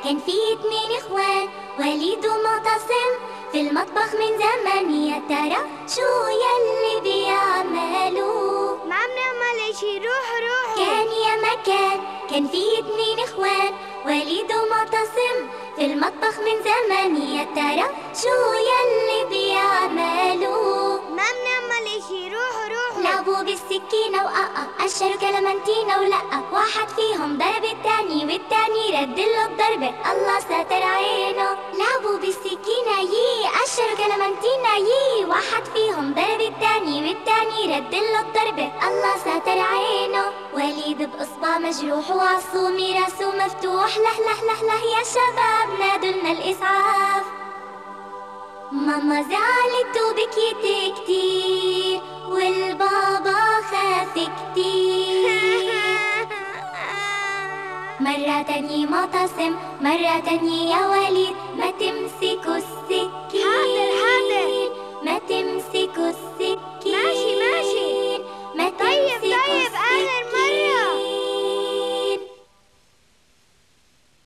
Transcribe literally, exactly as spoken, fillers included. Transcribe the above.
كان في اتنين اخوان وليد ومعتصم في المطبخ من زمان. يا ترى شو يلي بيعملوا؟ ما عم نعمل اشي، روح روح. كان يا مكان كان في اتنين اخوان وليد ومعتصم في المطبخ من زمان. يا ترى شو يلي بيعملوا؟ ما عم نعمل اشي، روح روح. لعبوا بالسكينة وقطع قشروا كلمنتينة ولقى واحد فيهم ضرب التاني والتاني ردله الضربة الله ساتر عينه. لعبوا بالسكينة يي قشروا كلمنتينة يي واحد فيهم ضرب التاني والتاني ردله الضربة الله ساتر عينه. وليد بإصبع مجروح وعصومي راسه مفتوح لح لح لح لح يا شباب نادولنا الإسعاف. ماما زعلت وبكيت كتير والبابا خاف كتير. مرة تانية معتصم مرة تانية يا وليد ما